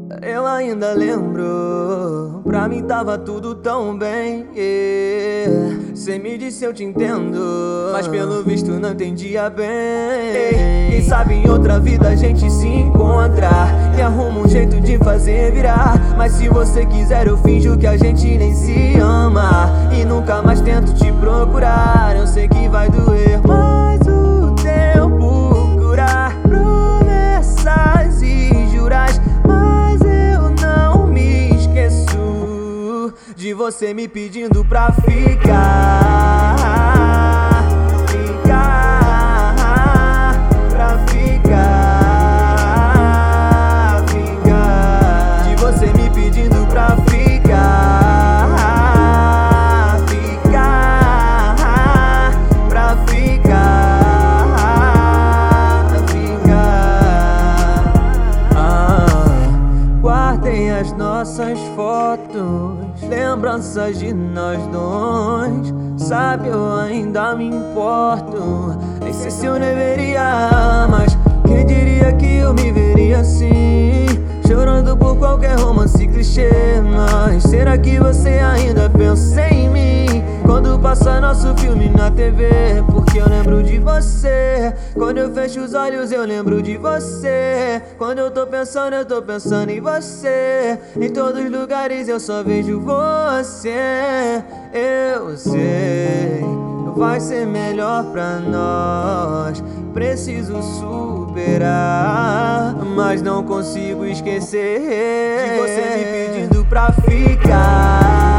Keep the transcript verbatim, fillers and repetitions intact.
Eu ainda lembro, pra mim tava tudo tão bem, yeah. Cê me disse eu te entendo, mas pelo visto não entendia bem. Ei, quem sabe em outra vida a gente se encontra e arruma um jeito de fazer virar. Mas se você quiser eu finjo que a gente nem se ama e nunca mais tento te procurar. Eu sei que vai doer, mas o tempo cura promessas e juras. De você me pedindo pra ficar, ficar, pra ficar, ficar. De você me pedindo pra ficar, ficar, pra ficar, ficar. Ah, guardem as nossas fotos, lembranças de nós dois. Sabe, eu ainda me importo. Nem sei se eu deveria, mas quem diria que eu me veria assim, chorando por qualquer romance clichê. Mas será que você ainda pensa em mim quando passa nosso filme na T V? Porque eu lembro de você. Quando eu fecho os olhos eu lembro de você. Quando eu tô pensando eu tô pensando em você. Em todos os lugares eu só vejo você. Eu sei, vai ser melhor pra nós. Preciso superar, mas não consigo esquecer de você me pedindo pra ficar.